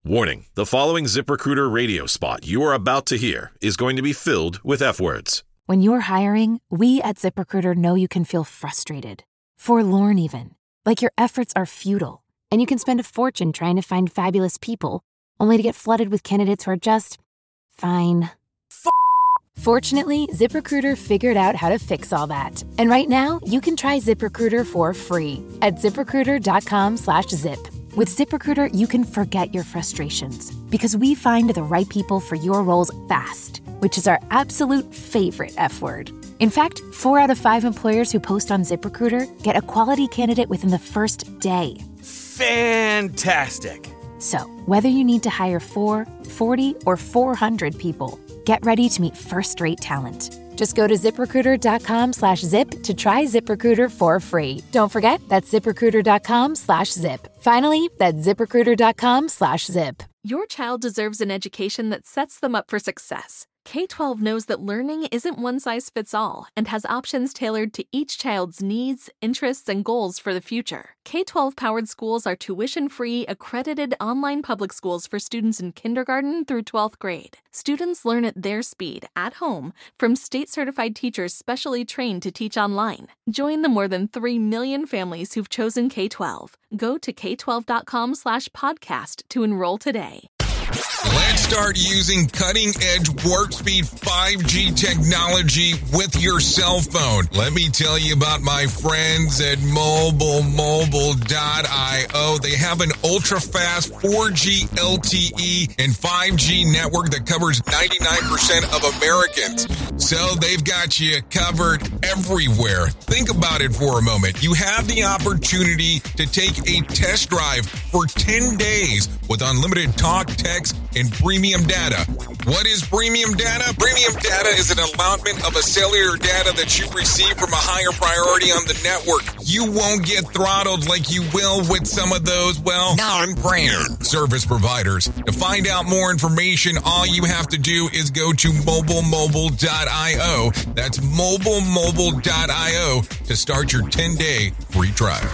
Warning, the following ZipRecruiter radio spot you are about to hear is going to be filled with F words. When you're hiring, we at ZipRecruiter know you can feel frustrated, forlorn even, like your efforts are futile, and you can spend a fortune trying to find fabulous people, only to get flooded with candidates who are just fine. Fortunately, ZipRecruiter figured out how to fix all that. And right now, you can try ZipRecruiter for free at ZipRecruiter.com/zip. With ZipRecruiter, you can forget your frustrations because we find the right people for your roles fast, which is our absolute favorite F word. In fact, 4 out of 5 employers who post on ZipRecruiter get a quality candidate within the first day. Fantastic. So, whether you need to hire 4, 40, or 400 people, get ready to meet first-rate talent. Just go to ZipRecruiter.com/zip to try ZipRecruiter for free. Don't forget, that's ZipRecruiter.com/zip. Finally, that's ZipRecruiter.com/zip. Your child deserves an education that sets them up for success. K-12 knows that learning isn't one size fits all and has options tailored to each child's needs, interests, and goals for the future. K-12 powered schools are tuition-free, accredited online public schools for students in kindergarten through 12th grade. Students learn at their speed, at home, from state-certified teachers specially trained to teach online. Join the more than 3 million families who've chosen K-12. Go to k12.com/podcast to enroll today. Let's start using cutting-edge warp speed 5G technology with your cell phone. Let me tell you about my friends at mobilemobile.io. They have an ultra-fast 4G LTE and 5G network that covers 99% of Americans. So they've got you covered everywhere. Think about it for a moment. You have the opportunity to take a test drive for 10 days with unlimited talk, text, and premium data. What is premium data? Premium data is an allotment of a cellular data that you receive from a higher priority on the network. You won't get throttled like you will with some of those, non-brand service providers. To find out more information, all you have to do is go to mobilemobile.io. That's mobilemobile.io to start your 10-day free trial.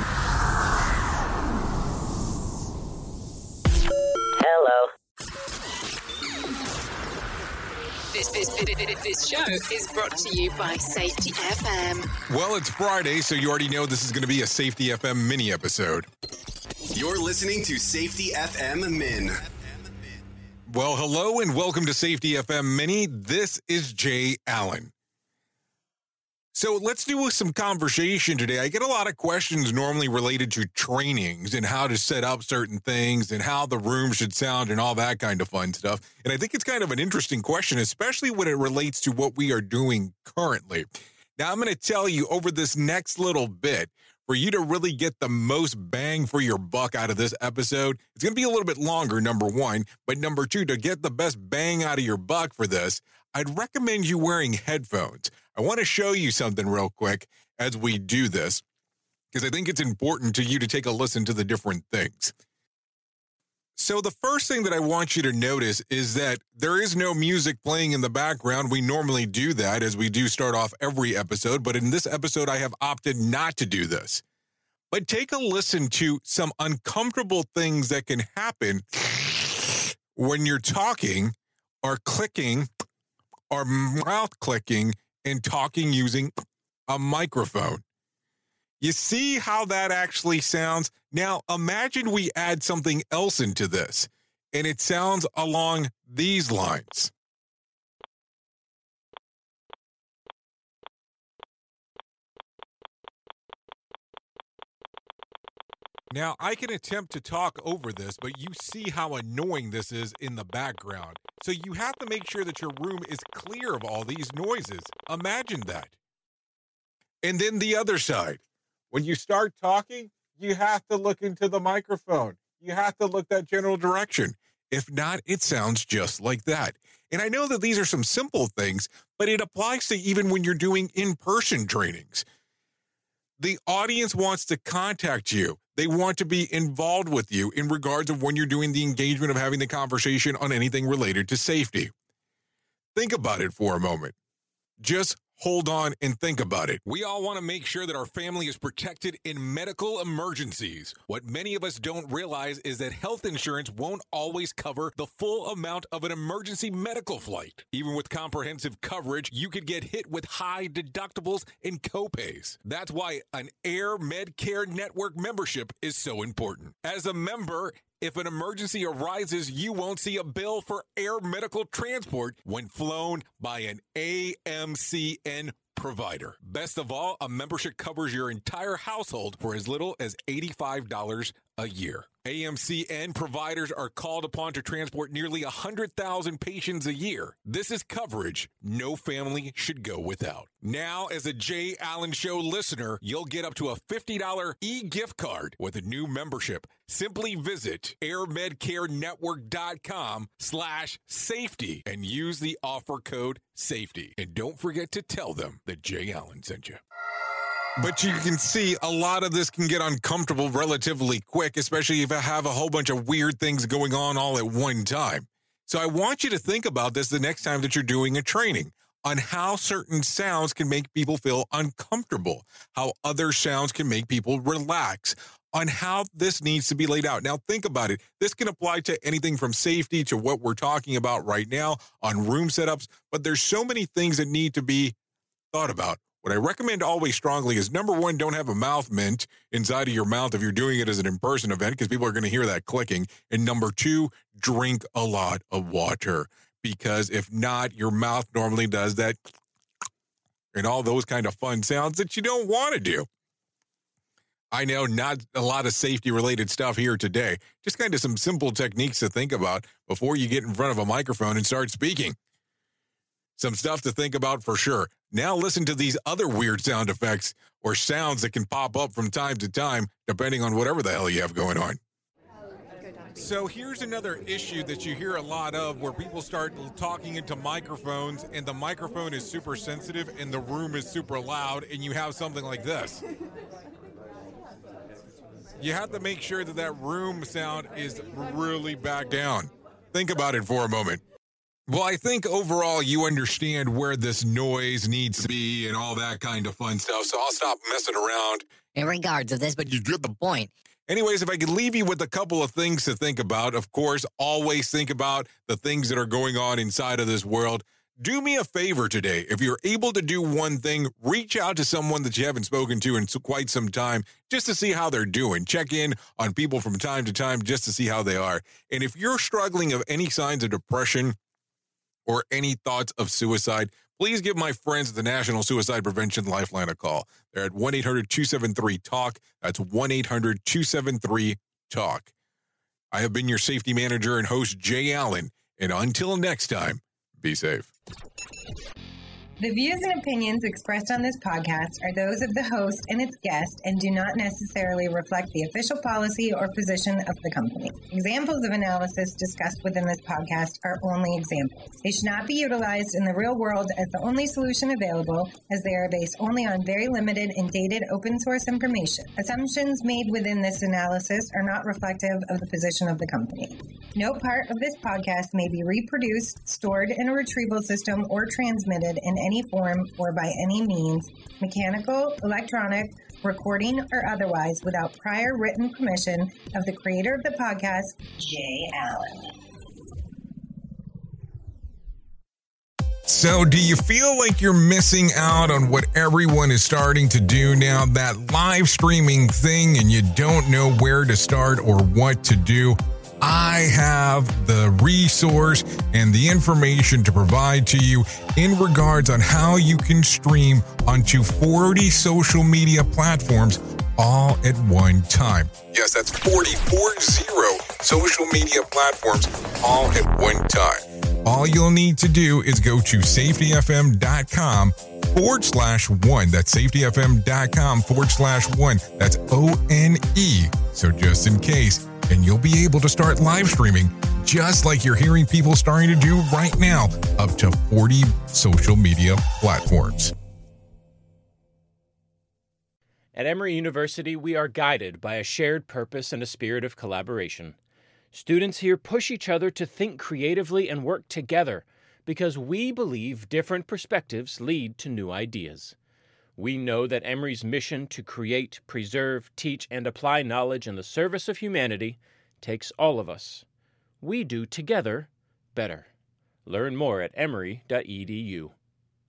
This show is brought to you by Safety FM. Well, it's Friday, so you already know this is going to be a Safety FM mini episode. You're listening to Safety FM Min. Well, hello and welcome to Safety FM Mini. This is Jay Allen. So let's do some conversation today. I get a lot of questions normally related to trainings and how to set up certain things and how the room should sound and all that kind of fun stuff. And I think it's kind of an interesting question, especially when it relates to what we are doing currently. Now, I'm going to tell you over this next little bit, for you to really get the most bang for your buck out of this episode, it's going to be a little bit longer, number one. But number two, to get the best bang out of your buck for this, I'd recommend you wearing headphones. I want to show you something real quick as we do this, because I think it's important to you to take a listen to the different things. So the first thing that I want you to notice is that there is no music playing in the background. We normally do that as we do start off every episode, but in this episode, I have opted not to do this. But take a listen to some uncomfortable things that can happen when you're talking or clicking or mouth clicking and talking using a microphone. You see how that actually sounds? Now, imagine we add something else into this, and it sounds along these lines. Now, I can attempt to talk over this, but you see how annoying this is in the background. So you have to make sure that your room is clear of all these noises. Imagine that. And then the other side. When you start talking, you have to look into the microphone. You have to look that general direction. If not, it sounds just like that. And I know that these are some simple things, but it applies to even when you're doing in-person trainings. The audience wants to contact you. They want to be involved with you in regards of when you're doing the engagement of having the conversation on anything related to safety. Think about it for a moment. Just hold on and think about it. We all want to make sure that our family is protected in medical emergencies. What many of us don't realize is that health insurance won't always cover the full amount of an emergency medical flight. Even with comprehensive coverage, you could get hit with high deductibles and copays. That's why an Air Medcare Network membership is so important. As a member, if an emergency arises, you won't see a bill for air medical transport when flown by an AMCN provider. Best of all, a membership covers your entire household for as little as $85 a year. AMCN providers are called upon to transport nearly 100,000 patients a year. This is coverage no family should go without. Now, as a Jay Allen Show listener, you'll get up to a $50 e-gift card with a new membership. Simply visit airmedcarenetwork.com/safety and use the offer code SAFETY. And don't forget to tell them that Jay Allen sent you. But you can see a lot of this can get uncomfortable relatively quick, especially if I have a whole bunch of weird things going on all at one time. So I want you to think about this the next time that you're doing a training on how certain sounds can make people feel uncomfortable, how other sounds can make people relax, on how this needs to be laid out. Now, think about it. This can apply to anything from safety to what we're talking about right now on room setups, but there's so many things that need to be thought about. What I recommend always strongly is, number one, don't have a mouth mint inside of your mouth if you're doing it as an in-person event, because people are going to hear that clicking. And number two, drink a lot of water, because if not, your mouth normally does that and all those kind of fun sounds that you don't want to do. I know not a lot of safety-related stuff here today, just kind of some simple techniques to think about before you get in front of a microphone and start speaking. Some stuff to think about for sure. Now listen to these other weird sound effects or sounds that can pop up from time to time, depending on whatever the hell you have going on. So here's another issue that you hear a lot of, where people start talking into microphones and the microphone is super sensitive and the room is super loud, and you have something like this. You have to make sure that that room sound is really back down. Think about it for a moment. Well, I think overall you understand where this noise needs to be and all that kind of fun stuff, so I'll stop messing around in regards of this, but you get the point. Anyways, if I could leave you with a couple of things to think about, of course, always think about the things that are going on inside of this world. Do me a favor today. If you're able to do one thing, reach out to someone that you haven't spoken to in quite some time just to see how they're doing. Check in on people from time to time just to see how they are. And if you're struggling of any signs of depression or any thoughts of suicide, please give my friends at the National Suicide Prevention Lifeline a call. They're at 1-800-273-TALK. That's 1-800-273-TALK. I have been your safety manager and host, Jay Allen. And until next time, be safe. The views and opinions expressed on this podcast are those of the host and its guest and do not necessarily reflect the official policy or position of the company. Examples of analysis discussed within this podcast are only examples. They should not be utilized in the real world as the only solution available, as they are based only on very limited and dated open source information. Assumptions made within this analysis are not reflective of the position of the company. No part of this podcast may be reproduced, stored in a retrieval system, or transmitted in any form or by any means, mechanical, electronic, recording, or otherwise, without prior written permission of the creator of the podcast, Jay Allen. So, do you feel like you're missing out on what everyone is starting to do now, that live streaming thing, and you don't know where to start or what to do? I have the resource and the information to provide to you in regards on how you can stream onto 40 social media platforms all at one time. Yes, that's 40 social media platforms all at one time. All you'll need to do is go to safetyfm.com/1. That's safetyfm.com/1. That's ONE. So just in case. And you'll be able to start live streaming just like you're hearing people starting to do right now, up to 40 social media platforms. At Emory University, we are guided by a shared purpose and a spirit of collaboration. Students here push each other to think creatively and work together, because we believe different perspectives lead to new ideas. We know that Emory's mission to create, preserve, teach, and apply knowledge in the service of humanity takes all of us. We do together better. Learn more at emory.edu.